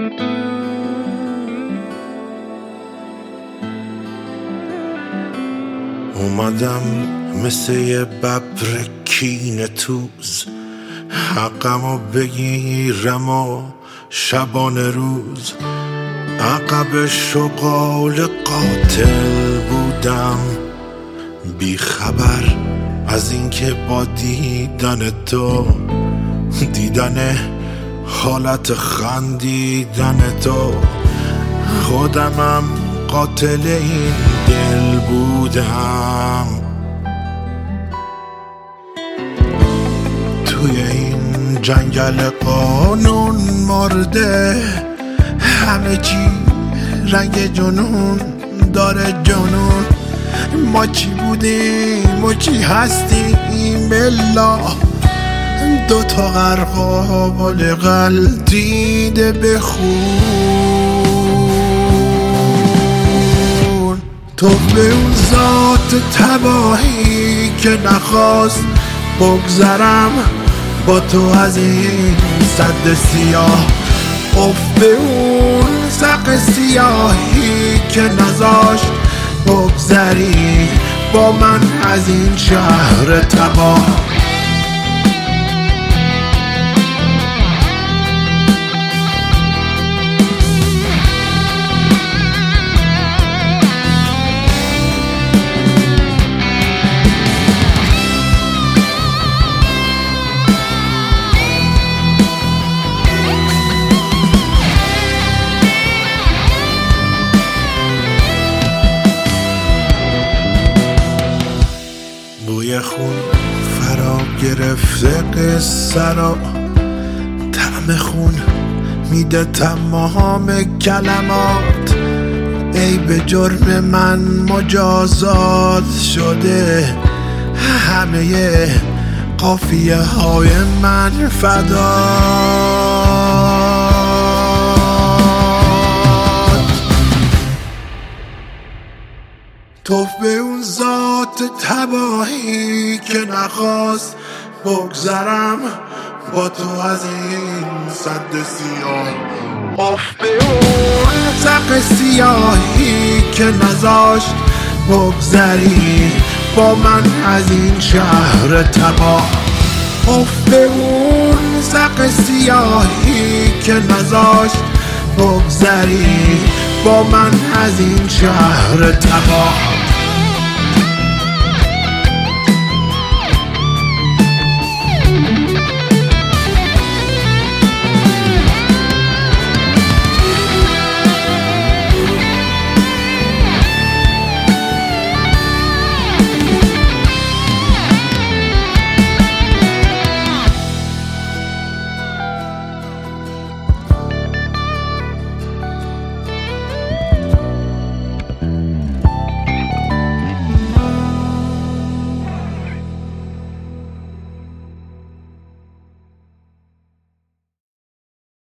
اومدم مثل یه ببر کینه توز، حقمو بگیرم و شبانه روز. عقب شغال قاتل بودم، بی خبر از اینکه با دیدن تو، دیدن حالت خندیدن تو، خودمم قاتل این دل بودم. توی این جنگل قانون مرده، همه چی رنگ جنون داره جنون. ما چی بودیم و چی هستیم الا دوتا غرقال غلطیده به خون. تو به اون ذات تباهی که نخواست بگذرم با تو از این سد سیاه، اف به اون سق سیاهی که نذاشت بگذری با من از این شهر تباه. بوی خون فرا گرفته قصه را، طعم خون میده تمام کلمات. ای به جرم من مجازات شده، همه قافیه های من فدات. توف به اون ذات تباهی که نخواست بگذرم با تو از این سد سیاه، اف به اون سق سیاهی که نذاشت بگذری با من از این شهر تباه. اف به اون سق سیاهی که نذاشت بگذری با من از این شهر تباه.